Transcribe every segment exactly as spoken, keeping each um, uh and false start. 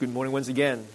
Good morning once again.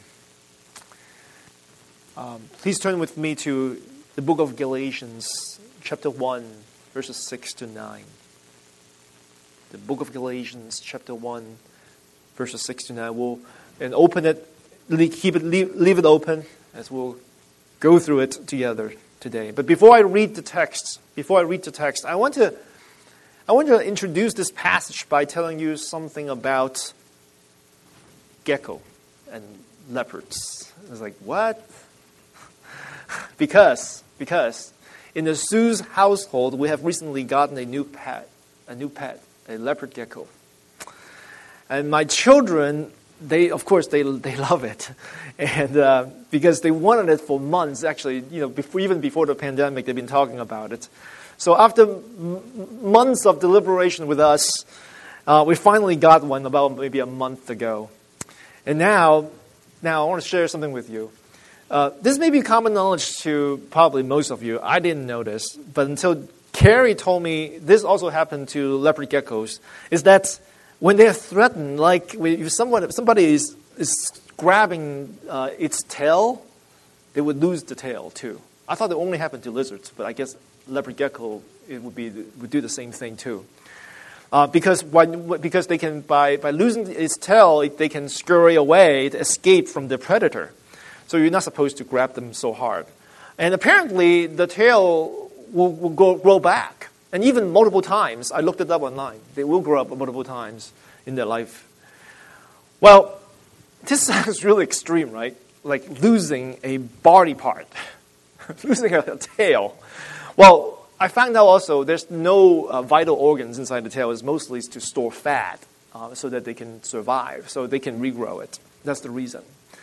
Um, please turn with me to the book of Galatians, chapter one, verses six to nine. The book of Galatians, chapter one, verses six to nine. We'll and open it, keep it, leave, leave it open as we'll go through it together today. But before I read the text, before I read the text, I want to, I want to introduce this passage by telling you something about gecko and leopards. It's like, what? because, because in the Sue's household, we have recently gotten a new pet, a new pet, a leopard gecko. And my children, they, of course, they they love it. And uh, because they wanted it for months, actually, you know, before, even before the pandemic, they've been talking about it. So after m- months of deliberation with us, uh, we finally got one about maybe a month ago. And now, now I want to share something with you. Uh, this may be common knowledge to probably most of you. I didn't know this, but until Carrie told me this also happened to leopard geckos, is that when they're threatened, like if someone, somebody is, is grabbing uh, its tail, they would lose the tail too. I thought it only happened to lizards, but I guess leopard gecko it would be would do the same thing too. Uh, because when, because they can by, by losing its tail, they can scurry away to escape from the predator. So you're not supposed to grab them so hard. And apparently the tail will, will go, grow back, and even multiple times. I looked it up online. They will grow up multiple times in their life. Well, this sounds really extreme, right? Like losing a body part, losing a tail. Well, I found out also there's no uh, vital organs inside the tail. It's mostly to store fat uh, so that they can survive, so they can regrow it. That's the reason.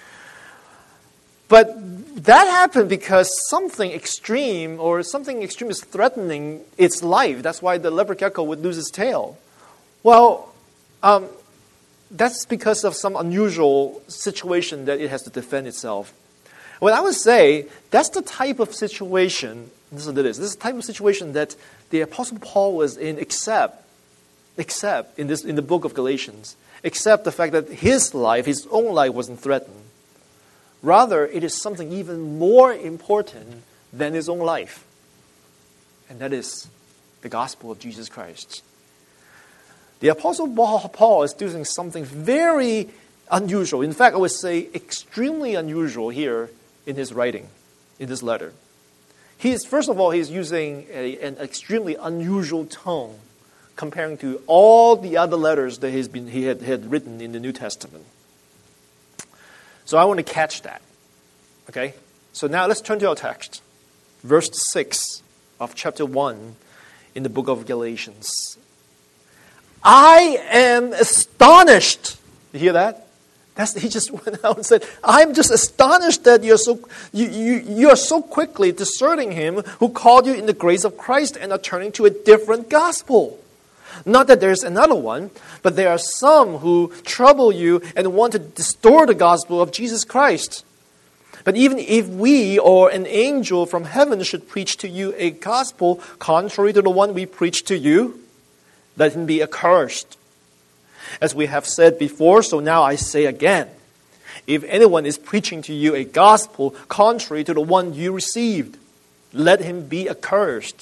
But that happened because something extreme or something extreme is threatening its life. That's why the leopard gecko would lose its tail. Well, um, that's because of some unusual situation that it has to defend itself. What I would say, that's the type of situation, this is what it is, this is the type of situation that the Apostle Paul was in, except, except in this in the book of Galatians, except the fact that his life, his own life wasn't threatened. Rather, it is something even more important than his own life. And that is the gospel of Jesus Christ. The Apostle Paul is doing something very unusual. In fact, I would say extremely unusual here in his writing, in this letter. He is, first of all, he's using a, an extremely unusual tone comparing to all the other letters that he's been, he had, had written in the New Testament. So I want to catch that. Okay? So now let's turn to our text. Verse six of chapter one in the book of Galatians. I am astonished. You hear that? That's, he just went out and said, I'm just astonished that you're so you, you, you are so quickly deserting him who called you in the grace of Christ and are turning to a different gospel. Not that there's another one, but there are some who trouble you and want to distort the gospel of Jesus Christ. But even if we or an angel from heaven should preach to you a gospel contrary to the one we preach to you, let him be accursed. As we have said before, so now I say again, if anyone is preaching to you a gospel contrary to the one you received, let him be accursed.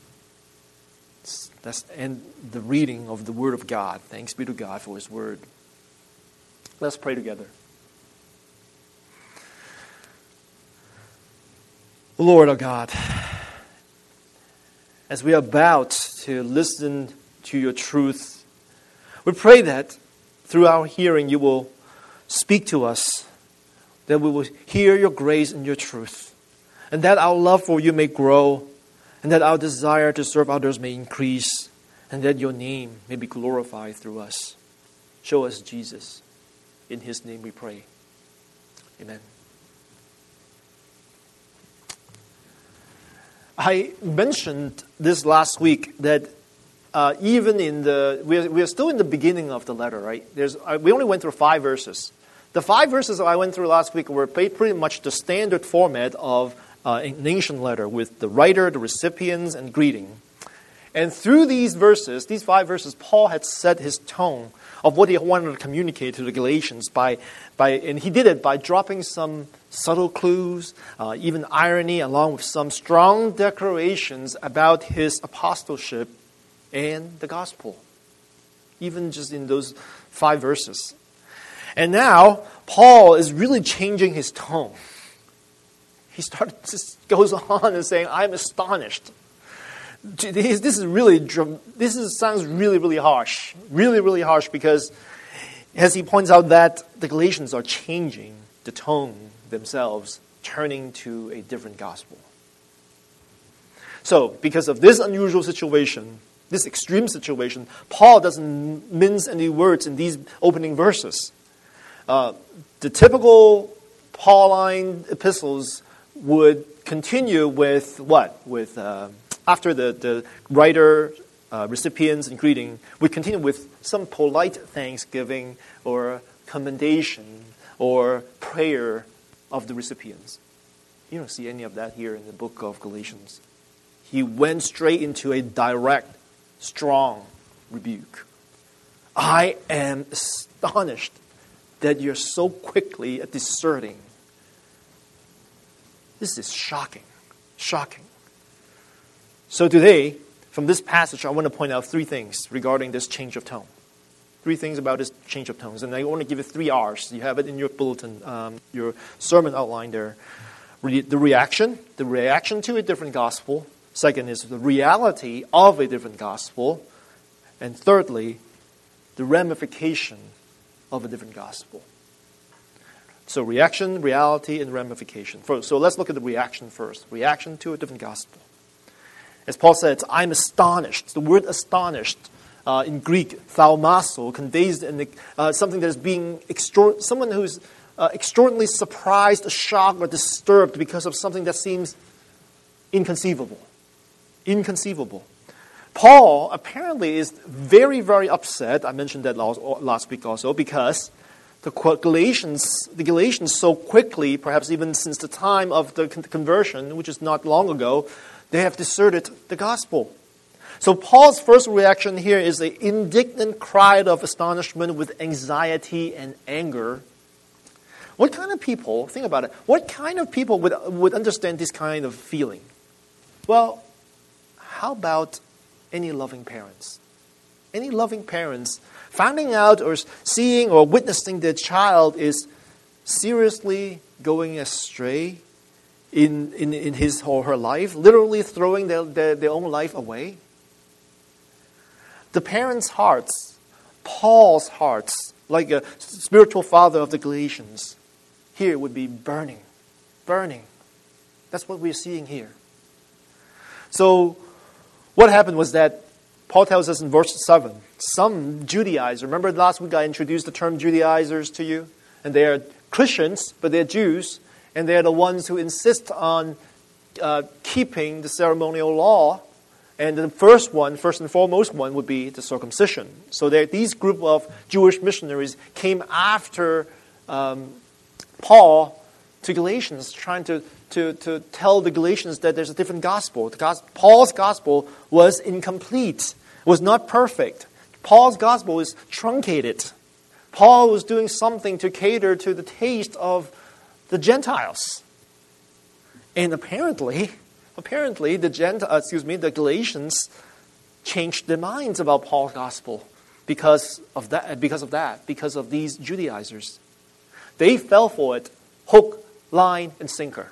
That's end the reading of the Word of God. Thanks be to God for His Word. Let's pray together. Lord our God, as we are about to listen to your truth, we pray that through our hearing you will speak to us, that we will hear your grace and your truth, and that our love for you may grow, and that our desire to serve others may increase, and that your name may be glorified through us. Show us Jesus. In his name we pray. Amen. I mentioned this last week that uh, even in the, we're, we're still in the beginning of the letter, right? There's, uh, we only went through five verses. The five verses that I went through last week were pretty much the standard format of uh, an ancient letter with the writer, the recipients, and greeting. And through these verses, these five verses, Paul had set his tone of what he wanted to communicate to the Galatians by, by and he did it by dropping some subtle clues, uh, even irony, along with some strong declarations about his apostleship and the gospel, even just in those five verses. And now, Paul is really changing his tone. He started just goes on and saying, "I'm astonished." This is really, this is, sounds really, really harsh. Really, really harsh because, as he points out, that the Galatians are changing the tone themselves, turning to a different gospel. So, because of this unusual situation, this extreme situation, Paul doesn't mince any words in these opening verses. Uh, the typical Pauline epistles would continue with what? With uh, after the, the writer, uh, recipients, and greeting, would continue with some polite thanksgiving or commendation or prayer of the recipients. You don't see any of that here in the book of Galatians. He went straight into a direct, strong rebuke. I am astonished that you're so quickly deserting. This is shocking, shocking. So today, from this passage, I want to point out three things regarding this change of tone. Three things about this change of tones. And I want to give you three R's. You have it in your bulletin, um, your sermon outline there. Re- the reaction, the reaction to a different gospel. Second is the reality of a different gospel. And thirdly, the ramification of a different gospel. So reaction, reality, and ramification. First, so let's look at the reaction first. Reaction to a different gospel. As Paul says, I'm astonished. The word astonished uh, in Greek, thaumazo, conveys in the, uh, something that is being, extra- someone who's uh, extraordinarily surprised, shocked, or disturbed because of something that seems inconceivable. Inconceivable. Paul apparently is very, very upset. I mentioned that last, last week also, because the Galatians, the Galatians so quickly, perhaps even since the time of the conversion, which is not long ago, they have deserted the gospel. So Paul's first reaction here is an indignant cry of astonishment with anxiety and anger. What kind of people, think about it, what kind of people would, would understand this kind of feeling? Well, how about any loving parents? Any loving parents finding out or seeing or witnessing their child is seriously going astray in, in, in his or her life, literally throwing their, their, their own life away? The parents' hearts, Paul's hearts, like a spiritual father of the Galatians, here would be burning, burning. That's what we're seeing here. So what happened was that Paul tells us in verse seven, some Judaizers, remember last week I introduced the term Judaizers to you? And they are Christians, but they're Jews, and they're the ones who insist on uh, keeping the ceremonial law. And the first one, first and foremost one, would be the circumcision. So these group of Jewish missionaries came after um, Paul to Galatians, trying to, to, to tell the Galatians that there's a different gospel. The gospel. Paul's gospel was incomplete, was not perfect. Paul's gospel is truncated. Paul was doing something to cater to the taste of the Gentiles. And apparently, apparently the Gent, uh, excuse me, the Galatians changed their minds about Paul's gospel because of that, because of that, because of these Judaizers. They fell for it, hook, line, and sinker.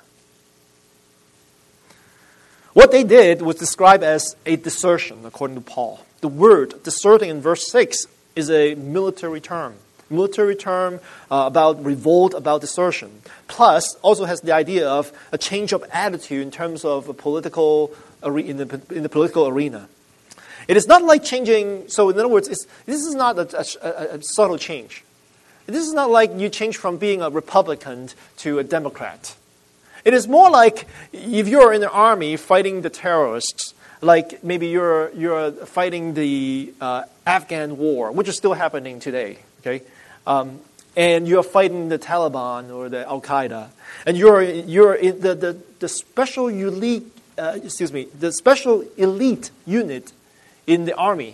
What they did was described as a desertion, according to Paul. The word deserting in verse six is a military term. Military term uh, about revolt, about desertion. Plus, also has the idea of a change of attitude in terms of a political in the, in the political arena. It is not like changing. So, in other words, it's, this is not a, a, a subtle change. This is not like you change from being a Republican to a Democrat. It is more like if you're in the army fighting the terrorists, like maybe you're you're fighting the uh, Afghan war, which is still happening today. Okay. Um, and you're fighting the Taliban or the Al Qaeda, and you're you're in the the, the special elite, uh, excuse me, the special elite unit in the army.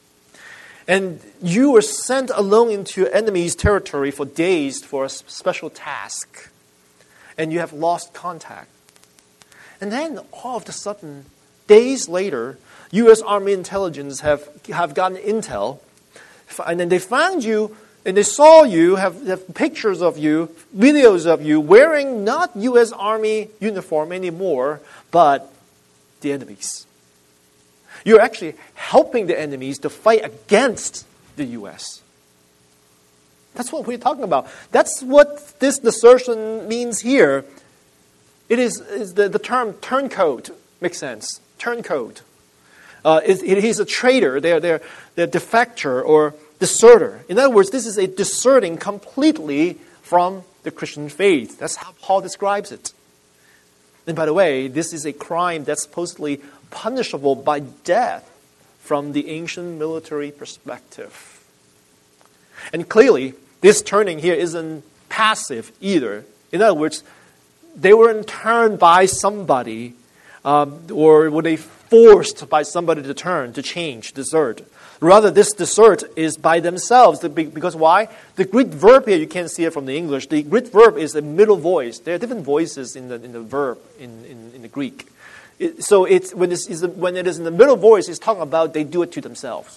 And you were sent alone into enemy's territory for days for a special task. And you have lost contact. And then all of a sudden, days later, U S Army intelligence have, have gotten intel. And then they found you, and they saw you, have, have pictures of you, videos of you, wearing not U S Army uniform anymore, but the enemies. You're actually helping the enemies to fight against the U S. That's what we're talking about. That's what this desertion means here. It is, is the, the term turncoat makes sense. Turncoat. Uh, it, it is a traitor. They're, they're, they're defector or deserter. In other words, this is a deserting completely from the Christian faith. That's how Paul describes it. And by the way, this is a crime that's supposedly punishable by death from the ancient military perspective. And clearly, this turning here isn't passive either. In other words, they weren't turned by somebody, um, or were they forced by somebody to turn, to change, desert. Rather, this desert is by themselves. Because why? The Greek verb here, you can't see it from the English. The Greek verb is a middle voice. There are different voices in the in the verb in, in, in the Greek. It, so it's when, it's, it's when it is in the middle voice, it's talking about they do it to themselves.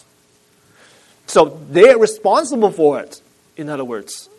So they're responsible for it, in other words.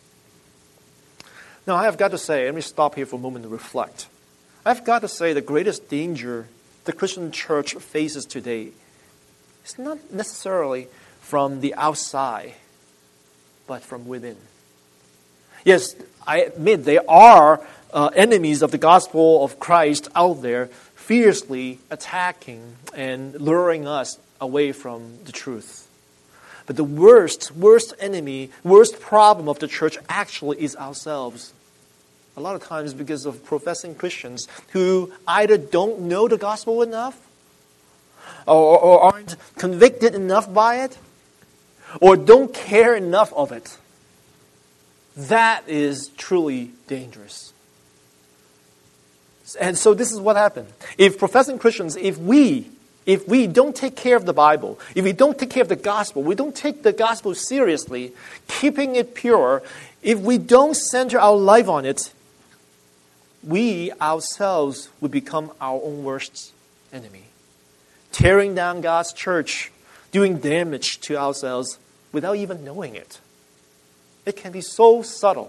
Now, I have got to say, let me stop here for a moment to reflect. I've got to say the greatest danger the Christian church faces today is not necessarily from the outside, but from within. Yes, I admit there are uh, enemies of the gospel of Christ out there fiercely attacking and luring us away from the truth. But the worst, worst enemy, worst problem of the church actually is ourselves. A lot of times because of professing Christians who either don't know the gospel enough, or, or aren't convicted enough by it, or don't care enough of it. That is truly dangerous. And so this is what happened. If professing Christians, if we, if we don't take care of the Bible, if we don't take care of the gospel, we don't take the gospel seriously, keeping it pure, if we don't center our life on it, we ourselves would become our own worst enemy. Tearing down God's church, doing damage to ourselves without even knowing it. It can be so subtle.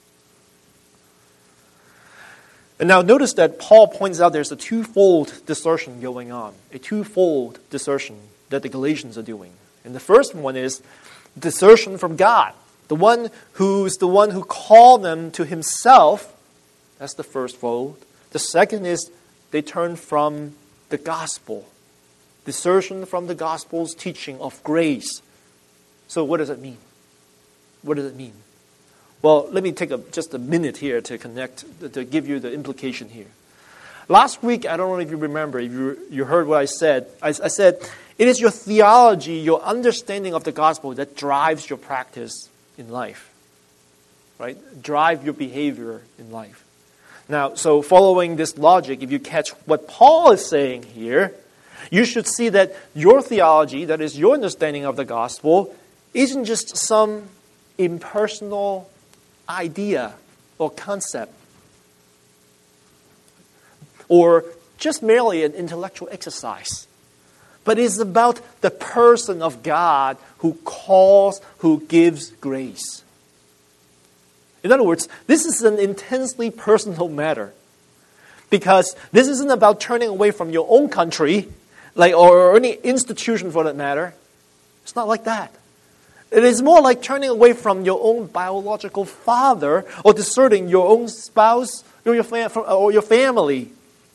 And now notice that Paul points out there's a twofold desertion going on. A twofold desertion that the Galatians are doing. And the first one is desertion from God. The one who's the one who called them to himself. That's the first fold. The second is they turn from the gospel. Desertion from the gospel's teaching of grace. So what does it mean? What does it mean? Well, let me take a, just a minute here to connect, to give you the implication here. Last week, I don't know if you remember, if you, you heard what I said. I, I said, it is your theology, your understanding of the gospel that drives your practice in life. Right? Drive your behavior in life. Now, so following this logic, if you catch what Paul is saying here, you should see that your theology, that is your understanding of the gospel, isn't just some impersonal idea or concept, or just merely an intellectual exercise, but is about the person of God who calls, who gives grace. In other words, this is an intensely personal matter, because this isn't about turning away from your own country, like or any institution for that matter. It's not like that. It is more like turning away from your own biological father or deserting your own spouse or your, fam- or your family.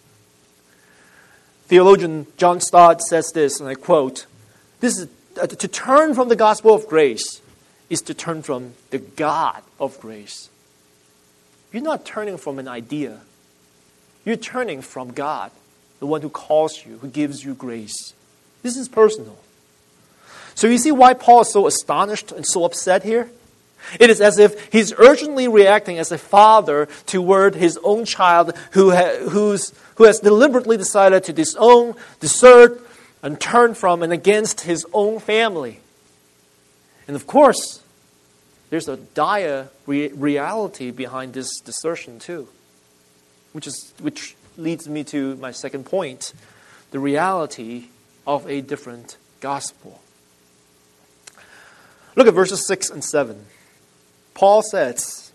Theologian John Stott says this, and I quote, "This is uh, to turn from the gospel of grace is to turn from the God of grace." You're not turning from an idea. You're turning from God, the one who calls you, who gives you grace. This is personal. So you see why Paul is so astonished and so upset here? It is as if he's urgently reacting as a father toward his own child who, ha- who's, who has deliberately decided to disown, desert, and turn from and against his own family. And of course, there's a dire re- reality behind this desertion too, which is which leads me to my second point, the reality of a different gospel. Look at verses six and seven. Paul says,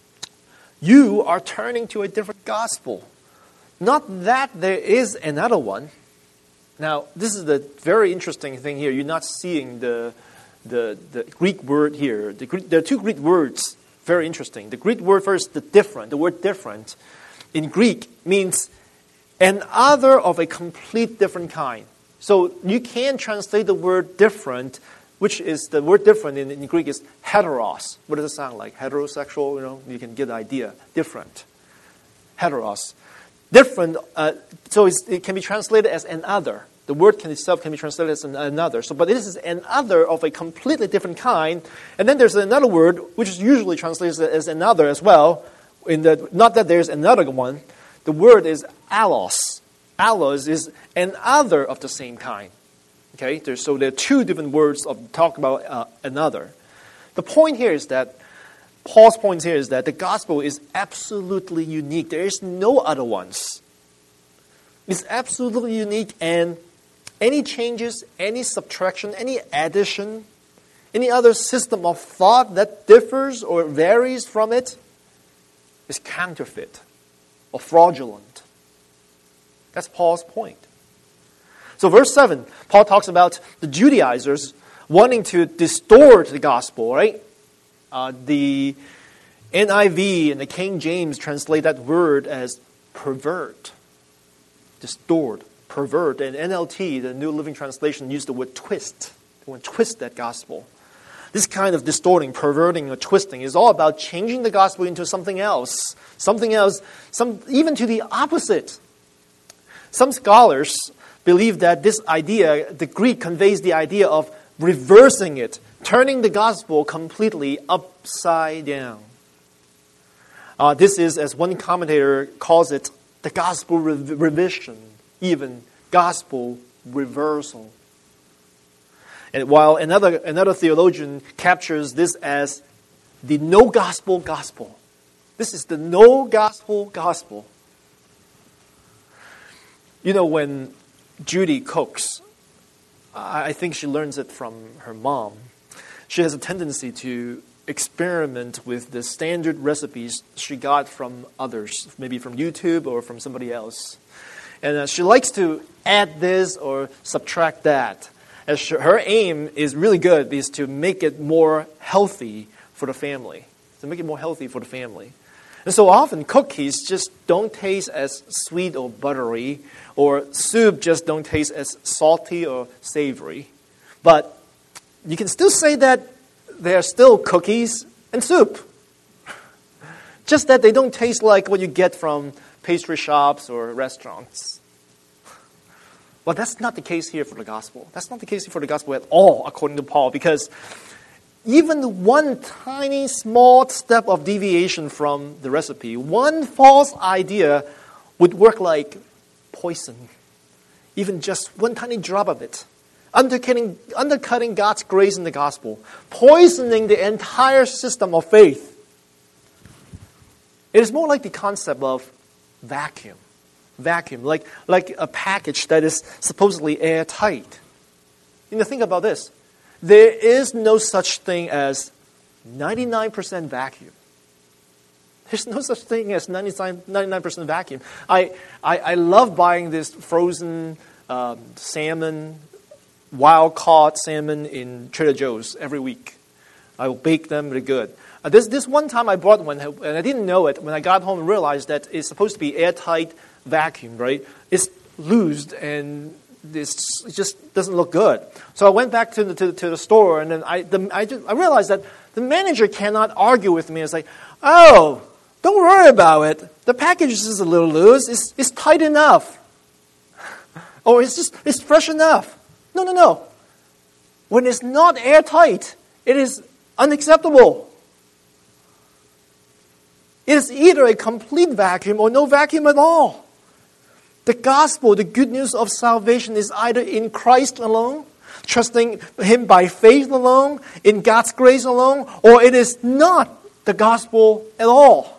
you are turning to a different gospel. Not that there is another one. Now, this is the very interesting thing here. You're not seeing the, the, the Greek word here. The Greek, there are two Greek words, very interesting. The Greek word first, the different, the word different, in Greek means an other of a complete different kind. So you can translate the word different, which is the word different in, in Greek is heteros. What does it sound like? Heterosexual, you know, you can get the idea. Different. Heteros. Different, uh, so it's, it can be translated as an other. The word can itself can be translated as an another. So, but this is an other of a completely different kind. And then there's another word, which is usually translated as another as well. In the, not that there's another one. The word is allos. Allos is an other of the same kind. Okay, there's, so there are two different words of talk about uh, another. The point here is that Paul's point here is that the gospel is absolutely unique. There is no other ones. It's absolutely unique, and any changes, any subtraction, any addition, any other system of thought that differs or varies from it is counterfeit or fraudulent. That's Paul's point. So verse seven, Paul talks about the Judaizers wanting to distort the gospel, right? Uh, the N I V and the King James translate that word as pervert, distort, pervert. And N L T, the New Living Translation, used the word twist. They want to twist that gospel. This kind of distorting, perverting, or twisting is all about changing the gospel into something else. Something else, some even to the opposite. Some scholars believe that this idea, the Greek conveys the idea of reversing it, turning the gospel completely upside down. Uh, this is, as one commentator calls it, the gospel re- revision, even gospel reversal. And while another, another theologian captures this as the no gospel gospel. This is the no gospel gospel. You know, when Judy cooks, I think she learns it from her mom. She has a tendency to experiment with the standard recipes she got from others, maybe from YouTube or from somebody else. And uh, she likes to add this or subtract that. As she, her aim is really good, is to make it more healthy for the family. To make it more healthy for the family. And so often cookies just don't taste as sweet or buttery, or soup just don't taste as salty or savory. But you can still say that they are still cookies and soup. Just that they don't taste like what you get from pastry shops or restaurants. Well, that's not the case here for the gospel. That's not the case for the gospel at all, according to Paul, because even one tiny small step of deviation from the recipe, one false idea would work like poison. Even just one tiny drop of it. Undercutting, undercutting God's grace in the gospel. Poisoning the entire system of faith. It is more like the concept of vacuum. Vacuum, like, like a package that is supposedly airtight. You know, think about this. There is no such thing as ninety-nine percent vacuum. There's no such thing as ninety-nine percent vacuum. I, I, I love buying this frozen um, salmon, wild-caught salmon in Trader Joe's every week. I will bake them really good. Uh, this, this one time I bought one, and I didn't know it. When I got home and realized that it's supposed to be airtight vacuum, right? It's loosed and this it just doesn't look good. So I went back to the, to, to the store, and then I the, I, just, I realized that the manager cannot argue with me. It's like, oh, don't worry about it. The package is just a little loose. It's, it's tight enough. Or it's just it's fresh enough. No, no, no. When it's not airtight, it is unacceptable. It is either a complete vacuum or no vacuum at all. The gospel, the good news of salvation, is either in Christ alone, trusting Him by faith alone, in God's grace alone, or it is not the gospel at all.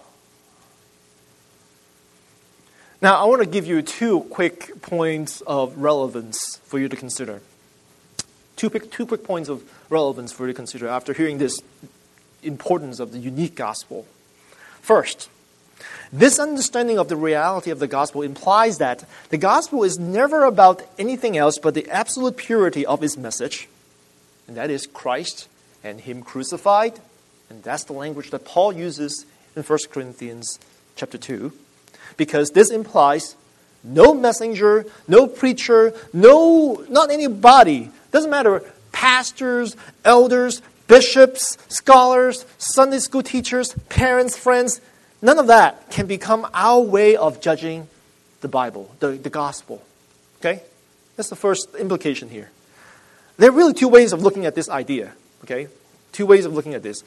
Now, I want to give you two quick points of relevance for you to consider. Two quick, two quick points of relevance for you to consider after hearing this importance of the unique gospel. First, this understanding of the reality of the gospel implies that the gospel is never about anything else but the absolute purity of its message, and that is Christ and Him crucified. And that's the language that Paul uses in First Corinthians chapter two. Because this implies no messenger, no preacher, no, not anybody, doesn't matter, pastors, elders, bishops, scholars, Sunday school teachers, parents, friends, none of that can become our way of judging the Bible, the, the gospel. Okay? That's the first implication here. There are really two ways of looking at this idea. Okay? Two ways of looking at this.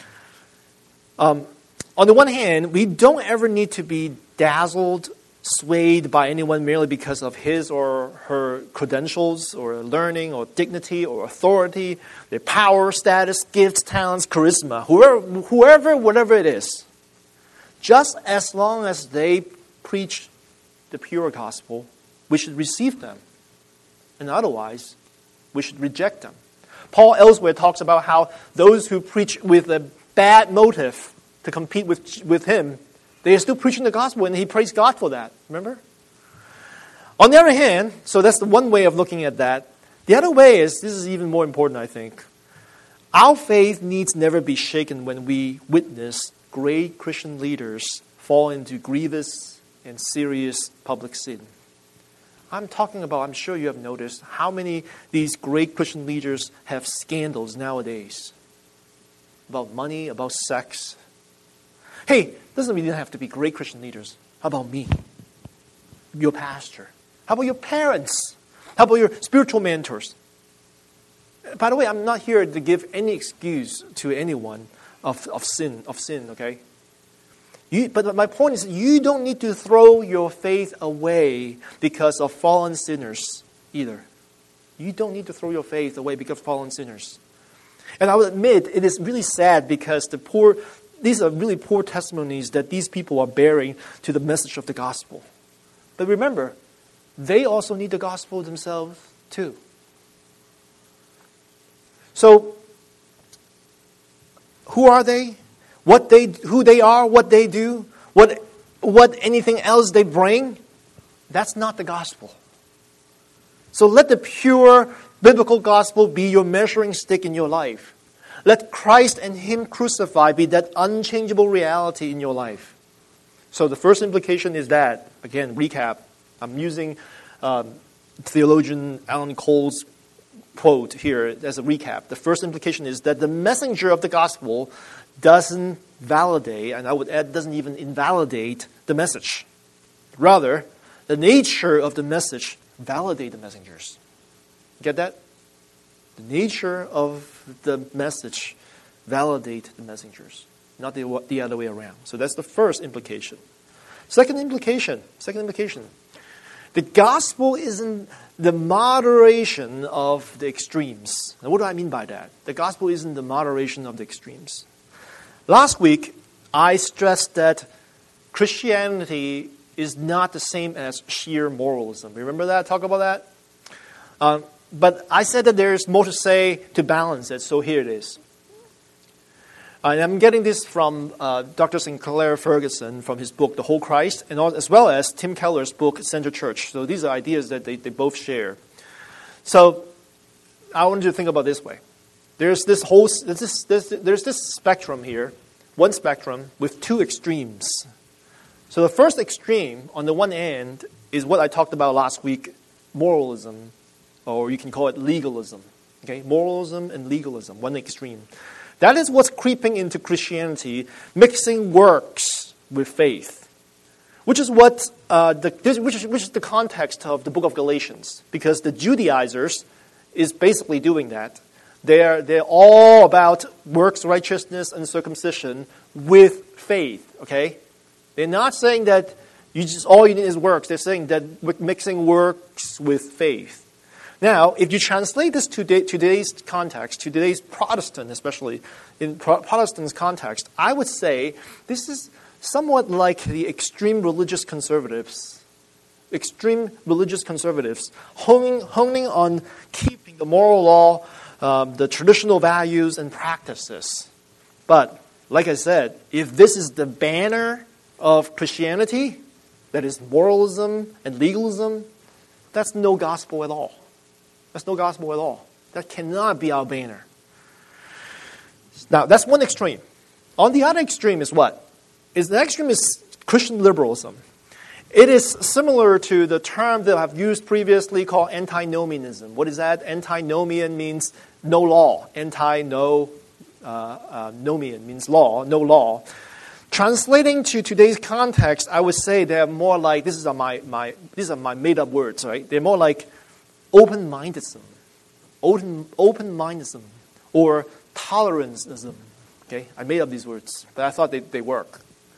Um, on the one hand, we don't ever need to be dazzled, swayed by anyone merely because of his or her credentials or learning or dignity or authority, their power, status, gifts, talents, charisma, whoever, whoever, whatever it is. Just as long as they preach the pure gospel, we should receive them. And otherwise, we should reject them. Paul elsewhere talks about how those who preach with a bad motive to compete with, with him, they are still preaching the gospel, and he praised God for that. Remember? On the other hand, so that's the one way of looking at that. The other way is, this is even more important, I think. Our faith needs never be shaken when we witness great Christian leaders fall into grievous and serious public sin. I'm talking about, I'm sure you have noticed, how many these great Christian leaders have scandals nowadays. About money, about sex. Hey, doesn't mean you have to be great Christian leaders. How about me? Your pastor. How about your parents? How about your spiritual mentors? By the way, I'm not here to give any excuse to anyone of, of sin, of sin, okay? You, but my point is, you don't need to throw your faith away because of fallen sinners either. You don't need to throw your faith away because of fallen sinners. And I will admit, it is really sad because the poor, these are really poor testimonies that these people are bearing to the message of the gospel. But remember, they also need the gospel themselves too. So, who are they? What they, who they are, what they do, what, what anything else they bring? That's not the gospel. So let the pure biblical gospel be your measuring stick in your life. Let Christ and Him crucified be that unchangeable reality in your life. So the first implication is that, again, recap. I'm using um, theologian Alan Cole's quote here as a recap. The first implication is that the messenger of the gospel doesn't validate, and I would add, doesn't even invalidate the message. Rather, the nature of the message validate the messengers. Get that? The nature of the message validate the messengers, not the, the other way around. So that's the first implication. Second implication, second implication. The gospel isn't the moderation of the extremes. Now, what do I mean by that? The gospel isn't the moderation of the extremes. Last week, I stressed that Christianity is not the same as sheer moralism. Remember that? Talk about that? Um, but I said that there's more to say to balance it, so here it is. Uh, and I'm getting this from uh, Doctor Sinclair Ferguson from his book, The Whole Christ, and as well as Tim Keller's book, Center Church. So these are ideas that they, they both share. So I want you to think about it this way. There's this whole there's this, there's, there's this spectrum here, one spectrum with two extremes. So the first extreme, on the one end, is what I talked about last week, moralism, or you can call it legalism. Okay, moralism and legalism, one extreme. That is what's creeping into Christianity, mixing works with faith, which is what uh, the which is, which is the context of the book of Galatians, because the Judaizers is basically doing that. They're they're all about works, righteousness, and circumcision with faith. Okay, they're not saying that You just all you need is works. They're saying that we're mixing works with faith. Now, if you translate this to today's context, to today's Protestant, especially in Protestant context, I would say this is somewhat like the extreme religious conservatives, extreme religious conservatives, honing, honing on keeping the moral law, um, the traditional values and practices. But, like I said, if this is the banner of Christianity, that is moralism and legalism, that's no gospel at all. That's no gospel at all. That cannot be our banner. Now, that's one extreme. On the other extreme is what? Is the extreme is Christian liberalism. It is similar to the term that I've used previously called antinomianism. What is that? Antinomian means no law. Anti-no uh, uh, nomian means law, no law. Translating to today's context, I would say they're more like, this is my, my, these are my made-up words, right? They're more like open-mindedism, open, open-mindedism, or toleranceism. Okay, I made up these words, but I thought they, they work.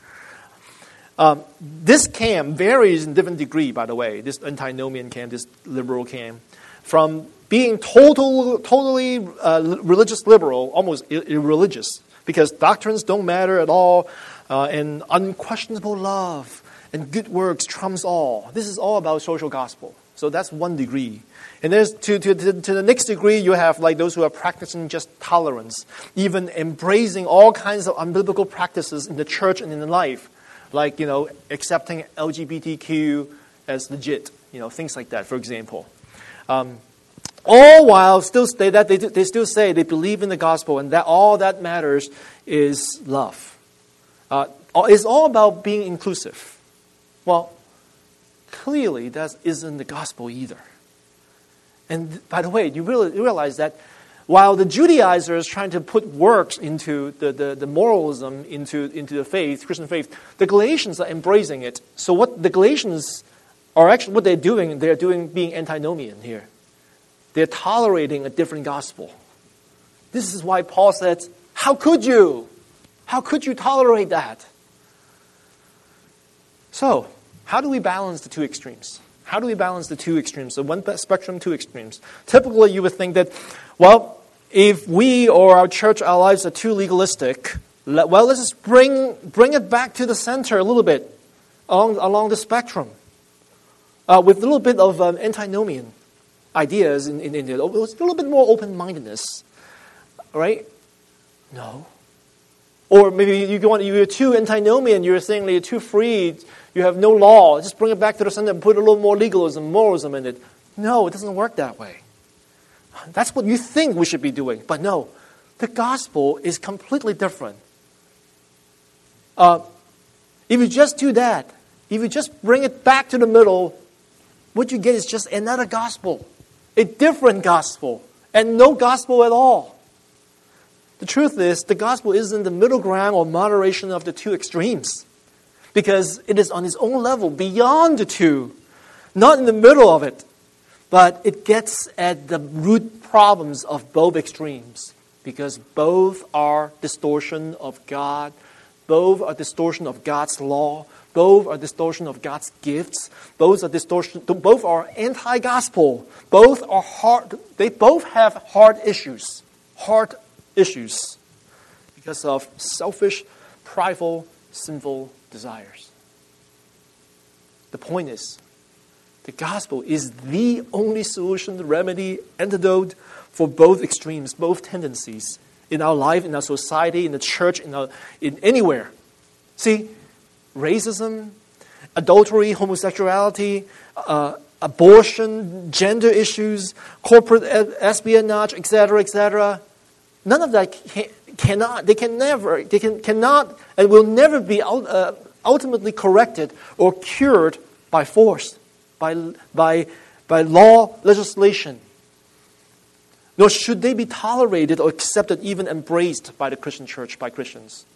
Um, this camp varies in different degree, by the way, this antinomian camp, this liberal camp, from being total, totally uh, religious liberal, almost irreligious, because doctrines don't matter at all, uh, and unquestionable love and good works trumps all. This is all about social gospel. So that's one degree. And there's to, to, to, to the next degree, you have like those who are practicing just tolerance, even embracing all kinds of unbiblical practices in the church and in the life, like, you know, accepting L G B T Q as legit, you know, things like that, for example. Um, all while still say that they, they still say they believe in the gospel and that all that matters is love. Uh, it's all about being inclusive. Well, clearly, that isn't the gospel either. And by the way, you really realize that while the Judaizers trying to put works into the, the, the moralism into, into the faith, Christian faith, the Galatians are embracing it. So what the Galatians are actually, what they're doing, they're doing being antinomian here. They're tolerating a different gospel. This is why Paul said, how could you? How could you tolerate that? So, how do we balance the two extremes? How do we balance the two extremes? So one spectrum, two extremes. Typically, you would think that, well, if we or our church, our lives are too legalistic, let, well, let's just bring bring it back to the center a little bit along, along the spectrum uh, with a little bit of um, antinomian ideas in, in, in it. A little bit more open-mindedness, right? No. Or maybe you go on, you're too antinomian, you're saying that you're too free, you have no law. Just bring it back to the center and put a little more legalism, moralism in it. No, it doesn't work that way. That's what you think we should be doing. But no, the gospel is completely different. Uh, if you just do that, if you just bring it back to the middle, what you get is just another gospel, a different gospel, and no gospel at all. The truth is, the gospel isn't the middle ground or moderation of the two extremes, because it is on its own level, beyond the two, not in the middle of it, but it gets at the root problems of both extremes, because both are distortion of God, both are distortion of God's law, both are distortion of God's gifts, both are distortion, both are anti-gospel, both are hard, they both have hard issues, hard issues because of selfish, prideful, sinful desires. The point is, the gospel is the only solution, the remedy, antidote for both extremes, both tendencies in our life, in our society, in the church, in, our, in anywhere. See, racism, adultery, homosexuality, uh, abortion, gender issues, corporate espionage, et cetera, et cetera. None of that can, cannot, they can never, they can, cannot and will never be uh, ultimately corrected or cured by force, by, by, by law, legislation. Nor should they be tolerated or accepted, even embraced by the Christian church, by Christians.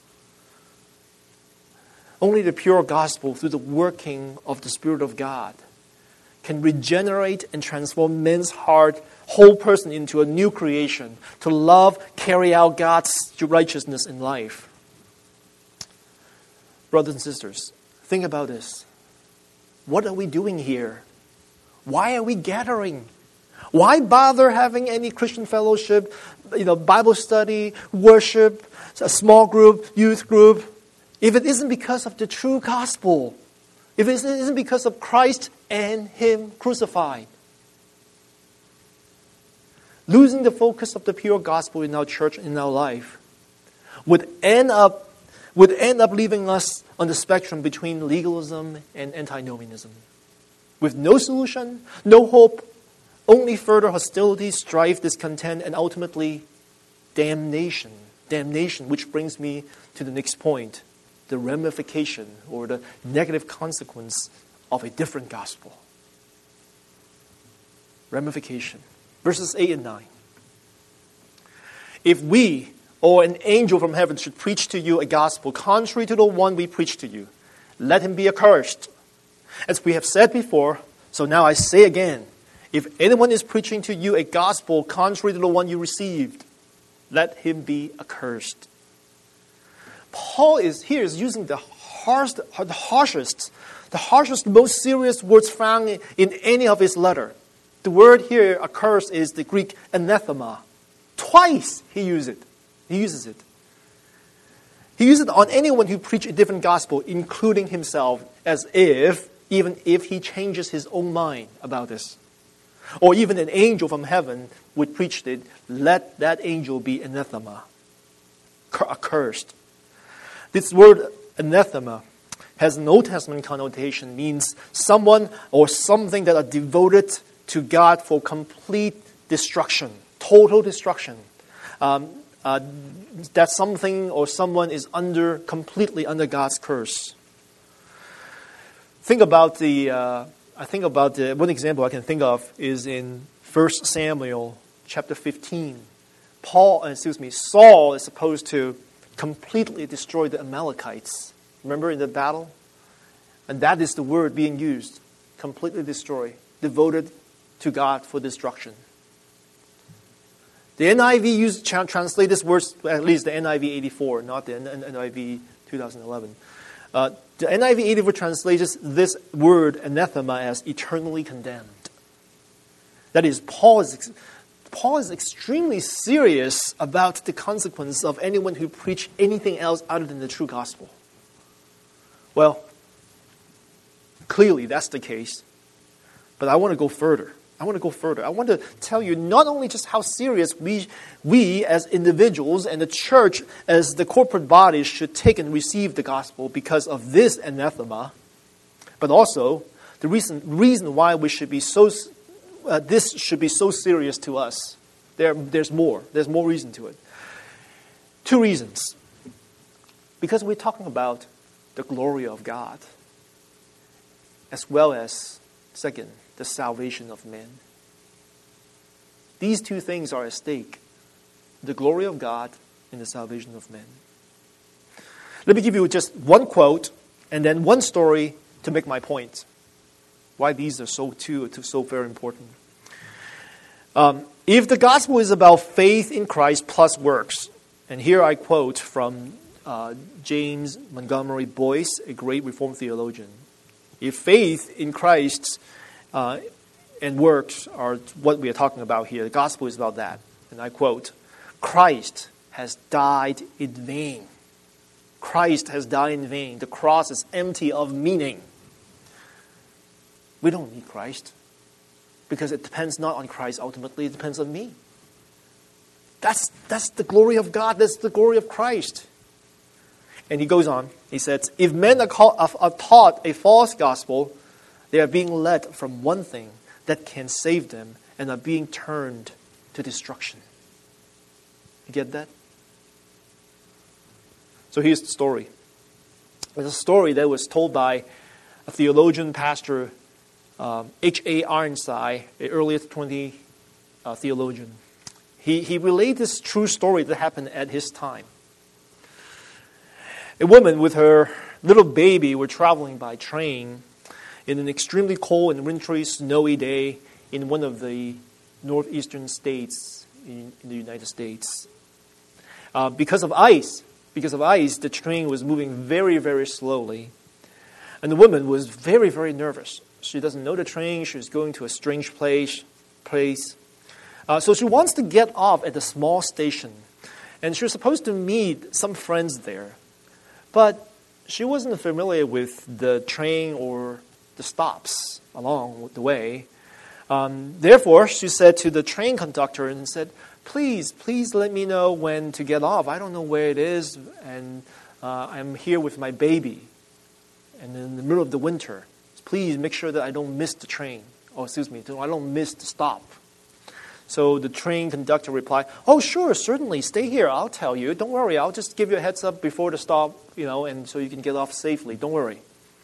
Only the pure gospel, through the working of the Spirit of God, can regenerate and transform men's heart, whole person into a new creation, to love, carry out God's righteousness in life. Brothers and sisters, think about this. What are we doing here? Why are we gathering? Why bother having any Christian fellowship, you know, Bible study, worship, a small group, youth group, if it isn't because of the true gospel? If it isn't because of Christ and Him crucified? Losing the focus of the pure gospel in our church, in our life, would end up would end up leaving us on the spectrum between legalism and antinomianism, with no solution, no hope, only further hostility, strife, discontent, and ultimately damnation. Damnation, which brings me to the next point, the ramification or the negative consequence of a different gospel. Ramification. Verses eight and nine. If we or an angel from heaven should preach to you a gospel contrary to the one we preach to you, let him be accursed. As we have said before, so now I say again, if anyone is preaching to you a gospel contrary to the one you received, let him be accursed. Paul is here is using the harsh, the harshest, the harshest, most serious words found in any of his letter. The word here, accursed, is the Greek anathema. Twice he uses it. He uses it. He uses it on anyone who preach a different gospel, including himself, as if, even if he changes his own mind about this. Or even an angel from heaven would preach it, let that angel be anathema, accursed. This word anathema has an Old Testament connotation, means someone or something that are devoted to God for complete destruction, total destruction. Um, uh, that something or someone is under completely under God's curse. Think about the. Uh, I think about the one example I can think of is in First Samuel chapter fifteen. Paul, excuse me, Saul is supposed to completely destroy the Amalekites. Remember in the battle, and that is the word being used: completely destroy, devoted to God for destruction. The N I V use, translate this word, at least the N I V eighty-four, not the N I V twenty eleven. Uh, the N I V eighty-four translates this word anathema as eternally condemned. That is, Paul is, Paul is extremely serious about the consequence of anyone who preach anything else other than the true gospel. Well, clearly that's the case, but I want to go further. I want to go further. I want to tell you not only just how serious we, we as individuals and the church as the corporate body should take and receive the gospel because of this anathema, but also the reason reason why we should be so uh, this should be so serious to us. There, there's more. There's more reason to it. Two reasons. Because we're talking about the glory of God, as well as, second, the salvation of men. These two things are at stake: the glory of God and the salvation of men. Let me give you just one quote and then one story to make my point. Why these are so two so very important. Um, if the gospel is about faith in Christ plus works, and here I quote from uh, James Montgomery Boyce, a great Reformed theologian. If faith in Christ Uh, and works are what we are talking about here. The gospel is about that. And I quote, Christ has died in vain. Christ has died in vain. The cross is empty of meaning. We don't need Christ because it depends not on Christ ultimately, it depends on me. That's, that's the glory of God. That's the glory of Christ. And he goes on. He says, if men are, called, are, are taught a false gospel, they are being led from one thing that can save them and are being turned to destruction. You get that? So here's the story. It's a story that was told by a theologian, pastor, um, H A Ironside, an early twentieth uh, theologian. He, he relayed this true story that happened at his time. A woman with her little baby were traveling by train in an extremely cold and wintry, snowy day in one of the northeastern states in, in the United States. Uh, because of ice, because of ice, the train was moving very, very slowly. And the woman was very, very nervous. She doesn't know the train. She's going to a strange place. place. Uh, so she wants to get off at a small station. And she was supposed to meet some friends there. But she wasn't familiar with the train or the stops along the way. Um, therefore, she said to the train conductor and said, please, please let me know when to get off. I don't know where it is, and uh, I'm here with my baby. And in the middle of the winter, please make sure that I don't miss the train. Oh, excuse me, I don't miss the stop. So the train conductor replied, oh, sure, certainly, stay here. I'll tell you. Don't worry, I'll just give you a heads up before the stop, you know, and so you can get off safely. Don't worry.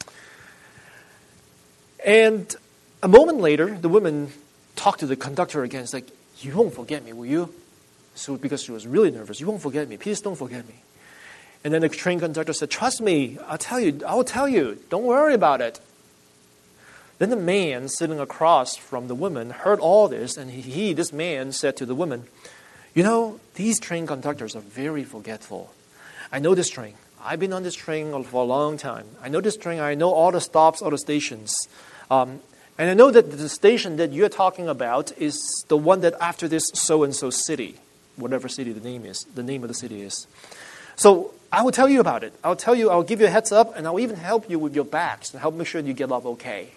And a moment later, the woman talked to the conductor again. It's like, you won't forget me, will you? So because she was really nervous, you won't forget me. Please don't forget me. And then the train conductor said, trust me, I'll tell you, I'll tell you. Don't worry about it. Then the man sitting across from the woman heard all this, and he, he, this man, said to the woman, you know, these train conductors are very forgetful. I know this train. I've been on this train for a long time. I know this train. I know all the stops, all the stations. Um, and I know that the station that you're talking about is the one that after this so-and-so city, whatever city the name is, the name of the city is. So I will tell you about it. I'll tell you, I'll give you a heads up, and I'll even help you with your bags and help make sure you get off okay.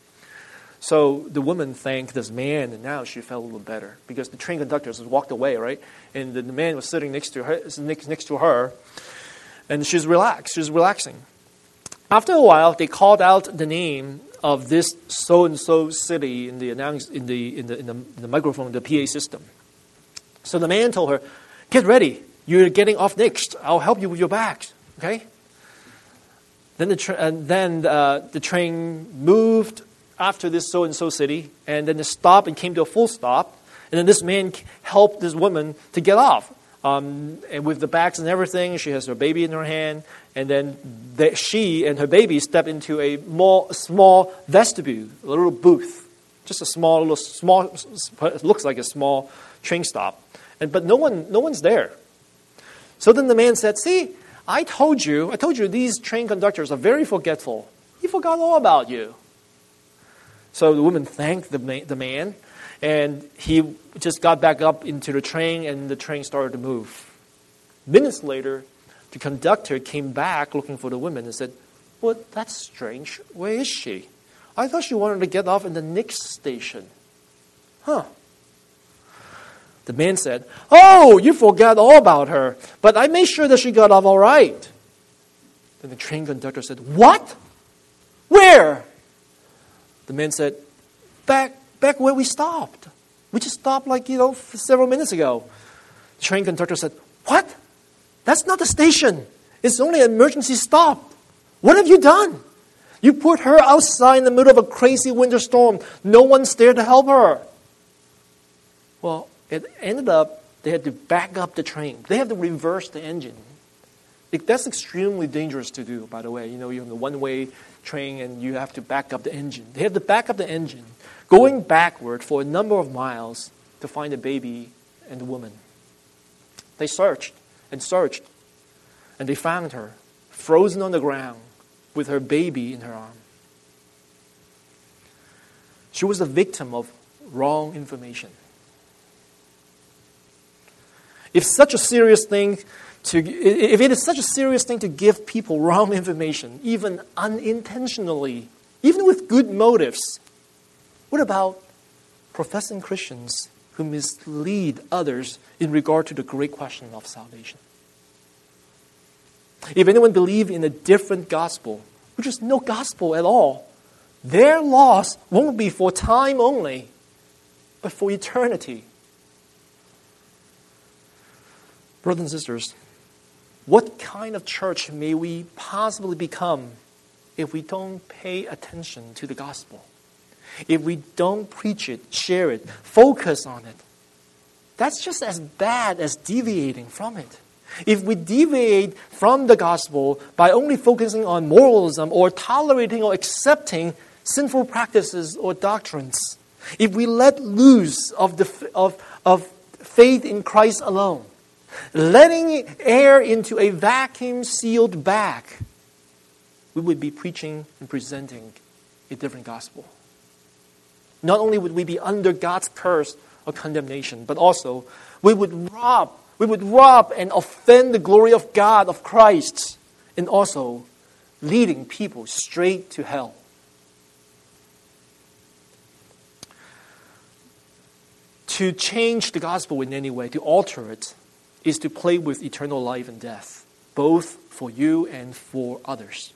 So the woman thanked this man, and now she felt a little better because the train conductors walked away, right? And the, the man was sitting next to her, next, next to her, and she's relaxed. She's relaxing. After a while, they called out the name of this so-and-so city in the announce in the in the in the, in the microphone, the P A system. So the man told her, "Get ready. You're getting off next. I'll help you with your bags." Okay. Then the tra- and then uh, the train moved after this so-and-so city, and then it stopped and came to a full stop. And then this man helped this woman to get off. Um, and with the bags and everything, she has her baby in her hand. And then they, she and her baby step into a more, small vestibule, a little booth. Just a small, little, small, it looks like a small train stop. And But no one, no one's there. So then the man said, see, I told you, I told you these train conductors are very forgetful. He forgot all about you. So the woman thanked the man, the man, and he just got back up into the train, and the train started to move. Minutes later, the conductor came back looking for the woman and said, well, that's strange. Where is she? I thought she wanted to get off in the next station. Huh. The man said, oh, you forgot all about her, but I made sure that she got off all right. Then the train conductor said, what? Where? The man said, back back where we stopped. We just stopped like, you know, several minutes ago. The train conductor said, what? That's not the station. It's only an emergency stop. What have you done? You put her outside in the middle of a crazy winter storm. No one's there to help her. Well, it ended up they had to back up the train. They had to reverse the engine. It, that's extremely dangerous to do, by the way. You know, you're on the one-way train and you have to back up the engine. They have to back up the engine, going backward for a number of miles to find the baby and the woman. They searched and searched, and they found her, frozen on the ground, with her baby in her arm. She was a victim of wrong information. If such a serious thing to, if it is such a serious thing to give people wrong information, even unintentionally, even with good motives, what about professing Christians who mislead others in regard to the great question of salvation? If anyone believes in a different gospel, which is no gospel at all, their loss won't be for time only, but for eternity. Brothers and sisters, what kind of church may we possibly become if we don't pay attention to the gospel? If we don't preach it, share it, focus on it? That's just as bad as deviating from it. If we deviate from the gospel by only focusing on moralism or tolerating or accepting sinful practices or doctrines, if we let loose of the of, of faith in Christ alone, letting air into a vacuum-sealed bag, we would be preaching and presenting a different gospel. Not only would we be under God's curse or condemnation, but also we would rob, we would rob and offend the glory of God, of Christ, and also leading people straight to hell. To change the gospel in any way, to alter it, is to play with eternal life and death, both for you and for others.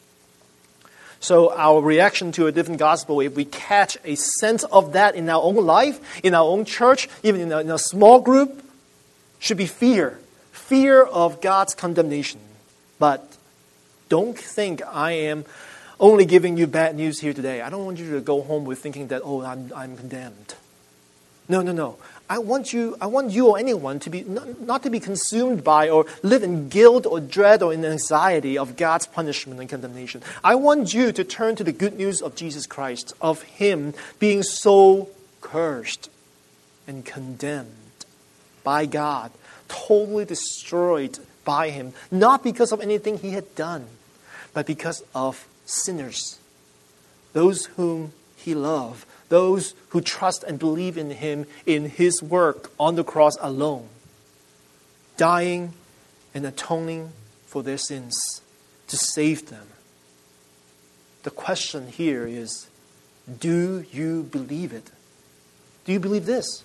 So our reaction to a different gospel, if we catch a sense of that in our own life, in our own church, even in a, in a small group, should be fear. Fear of God's condemnation. But don't think I am only giving you bad news here today. I don't want you to go home with thinking that, oh, I'm, I'm condemned. No, no, no. I want you, I want you or anyone to be not, not to be consumed by or live in guilt or dread or in anxiety of God's punishment and condemnation. I want you to turn to the good news of Jesus Christ, of Him being so cursed and condemned by God, totally destroyed by Him, not because of anything He had done, but because of sinners, those whom He loved, those who trust and believe in Him, in His work on the cross alone, dying and atoning for their sins to save them. The question here is, do you believe it? Do you believe this?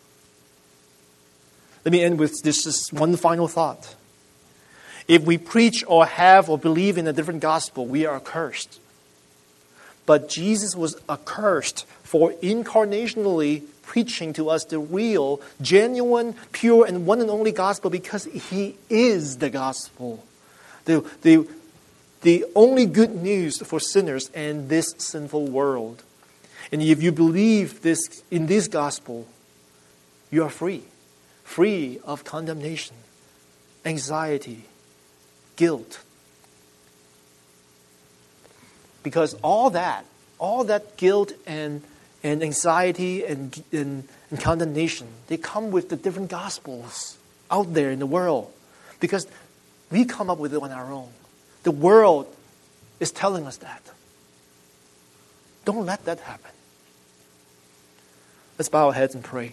Let me end with this just one final thought. If we preach or have or believe in a different gospel, we are accursed. But Jesus was accursed for incarnationally preaching to us the real, genuine, pure, and one and only gospel because He is the gospel. The, the, the only good news for sinners and this sinful world. And if you believe this in this gospel, you are free. Free of condemnation, anxiety, guilt. Because all that, all that guilt and, and anxiety and, and, and condemnation, they come with the different gospels out there in the world. Because we come up with it on our own. The world is telling us that. Don't let that happen. Let's bow our heads and pray.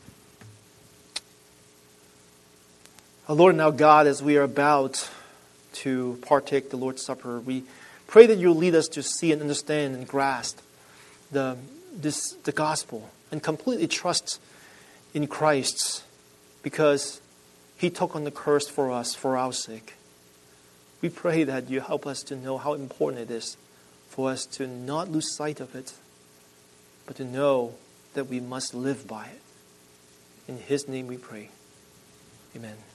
Our Lord and our God, as we are about to partake the Lord's Supper, we pray that you'll lead us to see and understand and grasp the, this, the gospel and completely trust in Christ because He took on the curse for us, for our sake. We pray that you help us to know how important it is for us to not lose sight of it, but to know that we must live by it. In His name we pray. Amen.